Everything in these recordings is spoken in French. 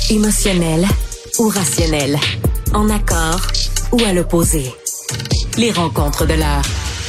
Émotionnel ou rationnel? En accord ou à l'opposé? Les rencontres de l'heure.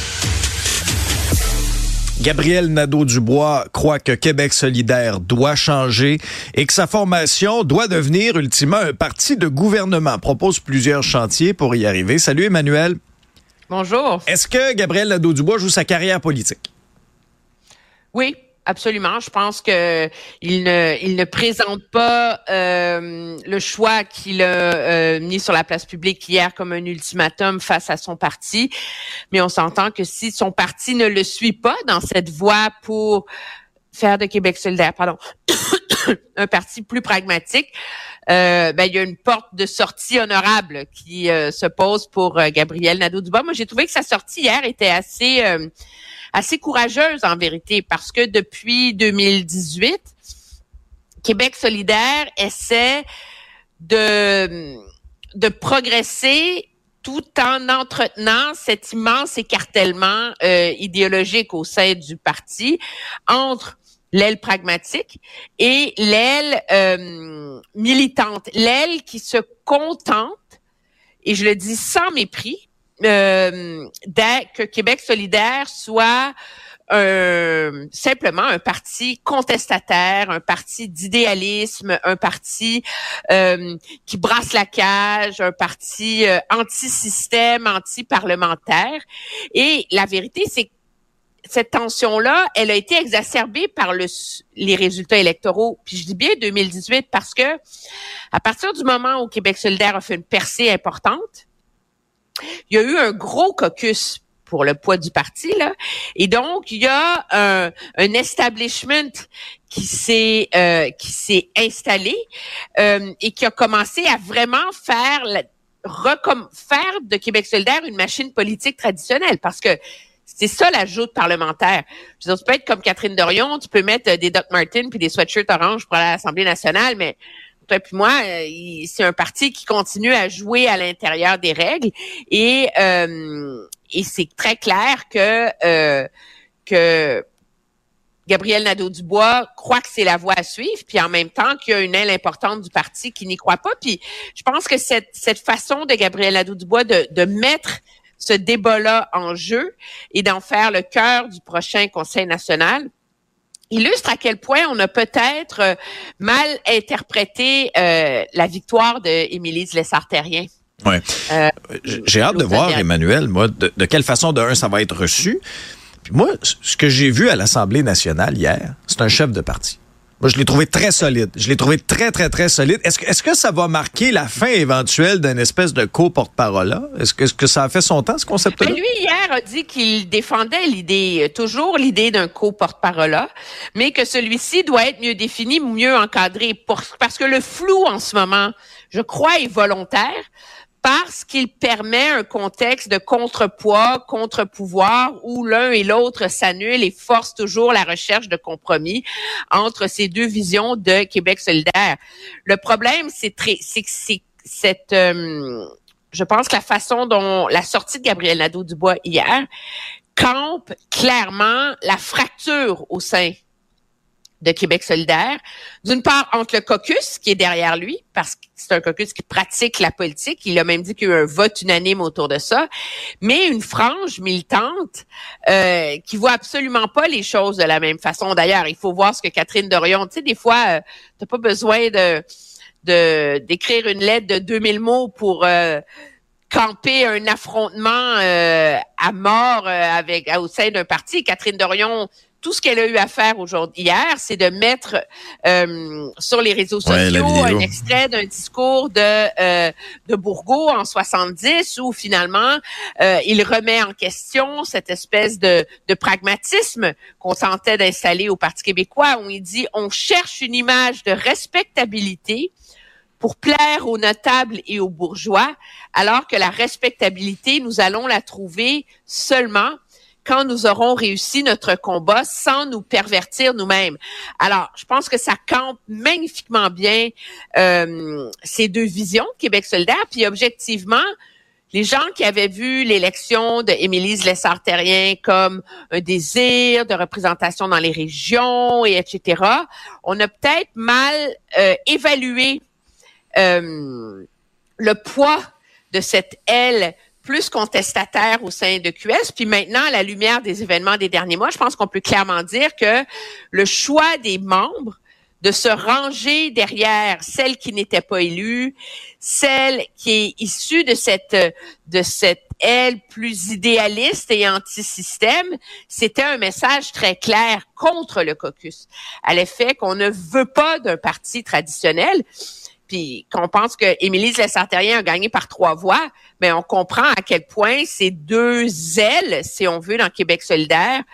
Gabriel Nadeau-Dubois croit que Québec solidaire doit changer et que sa formation doit devenir ultimement un parti de gouvernement. Propose plusieurs chantiers pour y arriver. Salut Emmanuel. Bonjour. Est-ce que Gabriel Nadeau-Dubois joue sa carrière politique? Oui, absolument. Je pense que il ne présente pas le choix qu'il a mis sur la place publique hier comme un ultimatum face à son parti. Mais on s'entend que si son parti ne le suit pas dans cette voie pour faire de Québec solidaire, un parti plus pragmatique, il y a une porte de sortie honorable qui se pose pour Gabriel Nadeau-Dubois. Moi, j'ai trouvé que sa sortie hier était assez courageuse en vérité, parce que depuis 2018, Québec solidaire essaie de progresser tout en entretenant cet immense écartèlement idéologique au sein du parti entre l'aile pragmatique et l'aile militante, l'aile qui se contente, et je le dis sans mépris, que Québec solidaire soit simplement un parti contestataire, un parti d'idéalisme, un parti qui brasse la cage, un parti anti-système, anti-parlementaire. Et la vérité, c'est que cette tension-là, elle a été exacerbée par les résultats électoraux. Puis je dis bien 2018 parce que à partir du moment où Québec solidaire a fait une percée importante, il y a eu un gros caucus pour le poids du parti, là. Et donc, il y a un establishment qui s'est installé et qui a commencé à vraiment faire de Québec solidaire une machine politique traditionnelle, parce que c'est ça la joute parlementaire. Je veux dire, tu peux être comme Catherine Dorion, tu peux mettre des Doc Martens puis des sweatshirts orange pour aller à l'Assemblée nationale, mais toi puis moi, c'est un parti qui continue à jouer à l'intérieur des règles, et c'est très clair que Gabriel Nadeau-Dubois croit que c'est la voie à suivre, puis en même temps qu'il y a une aile importante du parti qui n'y croit pas. Puis je pense que cette façon de Gabriel Nadeau-Dubois de mettre ce débat-là en jeu et d'en faire le cœur du prochain Conseil national illustre à quel point on a peut-être mal interprété la victoire d'Émilie Lessard-Terrien. Ouais. J'ai hâte de voir, Emmanuel, moi, de quelle façon, ça va être reçu. Puis moi, ce que j'ai vu à l'Assemblée nationale hier, c'est un chef de parti. Moi, je l'ai trouvé très solide. Je l'ai trouvé très, très, très solide. Est-ce que ça va marquer la fin éventuelle d'une espèce de co-porte-parole-là? Est-ce que ça a fait son temps, ce concept-là? Lui, hier, a dit qu'il défendait toujours l'idée d'un co-porte-parole-là, mais que celui-ci doit être mieux défini, mieux encadré, parce que le flou en ce moment, je crois, est volontaire, parce qu'il permet un contexte de contrepoids, contre-pouvoir, où l'un et l'autre s'annulent et force toujours la recherche de compromis entre ces deux visions de Québec solidaire. Le problème, c'est que je pense que la façon dont la sortie de Gabriel Nadeau-Dubois hier campe clairement la fracture au sein de Québec solidaire, d'une part entre le caucus qui est derrière lui, parce que c'est un caucus qui pratique la politique, il a même dit qu'il y a eu un vote unanime autour de ça, mais une frange militante qui voit absolument pas les choses de la même façon. D'ailleurs, il faut voir ce que Catherine Dorion, tu sais, des fois, t'as pas besoin d'écrire une lettre de 2000 mots pour camper un affrontement à mort au sein d'un parti. Catherine Dorion, tout ce qu'elle a eu à faire hier, c'est de mettre sur les réseaux sociaux un extrait d'un discours de Bourgault en 70, où finalement il remet en question cette espèce de pragmatisme qu'on tentait d'installer au Parti québécois, où il dit on cherche une image de respectabilité pour plaire aux notables et aux bourgeois, alors que la respectabilité, nous allons la trouver seulement quand nous aurons réussi notre combat sans nous pervertir nous-mêmes. Alors, je pense que ça campe magnifiquement bien ces deux visions, Québec solidaire, puis objectivement, les gens qui avaient vu l'élection de Émilie Lessard-Terrien comme un désir de représentation dans les régions, et etc., on a peut-être mal évalué le poids de cette aile plus contestataire au sein de QS. Puis maintenant, à la lumière des événements des derniers mois, je pense qu'on peut clairement dire que le choix des membres de se ranger derrière celle qui n'était pas élue, celle qui est issue de cette aile plus idéaliste et anti-système, c'était un message très clair contre le caucus, à l'effet qu'on ne veut pas d'un parti traditionnel. Puis qu'on pense que Émilie Lessard-Terrien a gagné par 3 voix, mais on comprend à quel point ces 2 ailes, si on veut, dans Québec solidaire,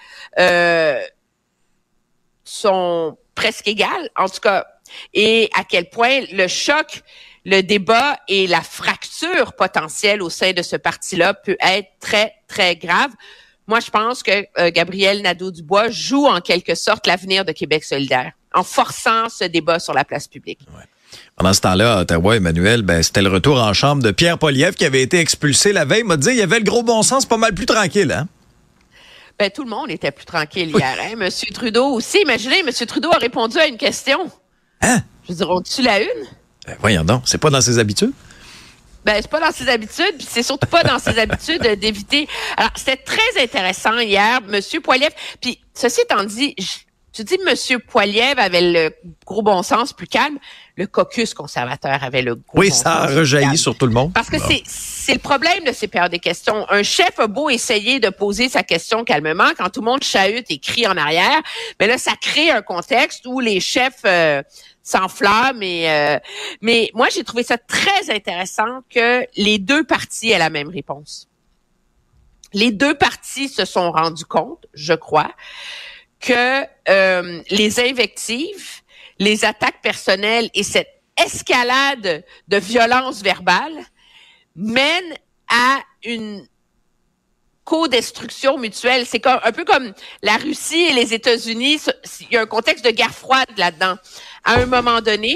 sont presque égales, en tout cas, et à quel point le choc, le débat et la fracture potentielle au sein de ce parti-là peut être très, très grave. Moi, je pense que Gabriel Nadeau-Dubois joue en quelque sorte l'avenir de Québec solidaire, en forçant ce débat sur la place publique. Ouais. Pendant ce temps-là, à Ottawa, Emmanuel, c'était le retour en chambre de Pierre Poilievre qui avait été expulsé la veille. Il m'a dit, il y avait le gros bon sens, pas mal plus tranquille, hein? Tout le monde était plus tranquille hier, hein? Monsieur Trudeau aussi. Imaginez, Monsieur Trudeau a répondu à une question. Hein? Je veux dire, on-tu la une? Voyons donc, c'est pas dans ses habitudes? C'est pas dans ses habitudes, puis c'est surtout pas dans ses habitudes d'éviter. Alors, c'était très intéressant hier, Monsieur Poilievre. Puis, ceci étant dit, tu dis Monsieur Poilievre avait le gros bon sens plus calme. Le caucus conservateur avait le gros bon sens. Oui, ça a rejailli sur tout le monde. Parce que c'est le problème de ces périodes de questions. Un chef a beau essayer de poser sa question calmement, quand tout le monde chahute et crie en arrière, mais là, ça crée un contexte où les chefs s'enflamment. Mais moi, j'ai trouvé ça très intéressant que les 2 partis aient la même réponse. Les 2 partis se sont rendus compte, je crois, que les invectives, les attaques personnelles et cette escalade de violence verbale mènent à une co-destruction mutuelle. C'est un peu comme la Russie et les États-Unis. Il y a un contexte de guerre froide là-dedans. À un moment donné,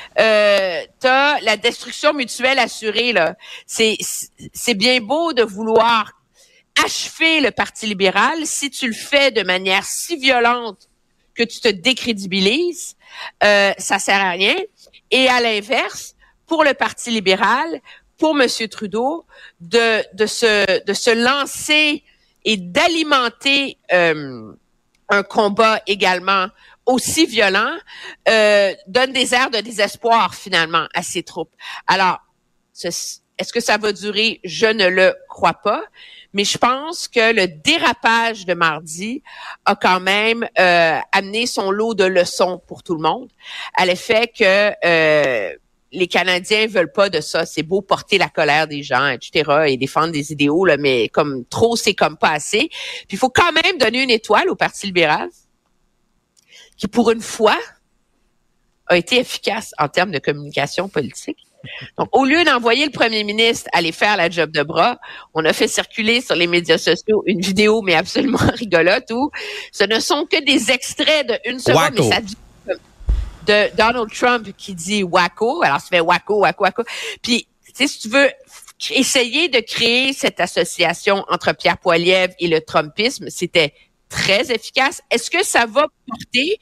t'as la destruction mutuelle assurée, là. C'est bien beau de vouloir achever le Parti libéral si tu le fais de manière si violente que tu te décrédibilises, ça sert à rien. Et à l'inverse, pour le Parti libéral, pour Monsieur Trudeau, de se lancer et d'alimenter un combat également aussi violent, donne des airs de désespoir finalement à ses troupes. Alors, est-ce que ça va durer? Je ne le crois pas. Mais je pense que le dérapage de mardi a quand même amené son lot de leçons pour tout le monde, à l'effet que les Canadiens veulent pas de ça. C'est beau porter la colère des gens, etc., et défendre des idéaux, là, mais comme trop, c'est comme pas assez. Puis il faut quand même donner une étoile au Parti libéral, qui pour une fois a été efficace en termes de communication politique. Donc, au lieu d'envoyer le premier ministre aller faire la job de bras, on a fait circuler sur les médias sociaux une vidéo, mais absolument rigolote, où ce ne sont que des extraits de 1 seconde, Wacko. mais ça dit de Donald Trump qui dit wacko. Alors, ça fait wacko, wacko, wacko. Puis, tu sais, si tu veux essayer de créer cette association entre Pierre Poilievre et le Trumpisme, c'était très efficace. Est-ce que ça va porter?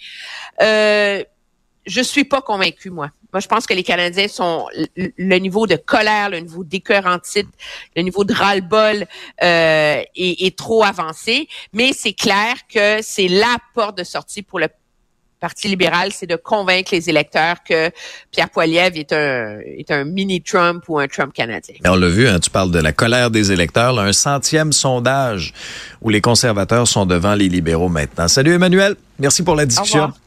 Je suis pas convaincue, moi. Moi, je pense que les Canadiens sont le niveau de colère, le niveau d'écœurantite, le niveau de ras-le-bol est trop avancé. Mais c'est clair que c'est la porte de sortie pour le Parti libéral, c'est de convaincre les électeurs que Pierre Poilievre est un mini-Trump ou un Trump canadien. Mais on l'a vu, hein, tu parles de la colère des électeurs, là, un 100e sondage où les conservateurs sont devant les libéraux maintenant. Salut Emmanuel, merci pour la discussion. Au revoir.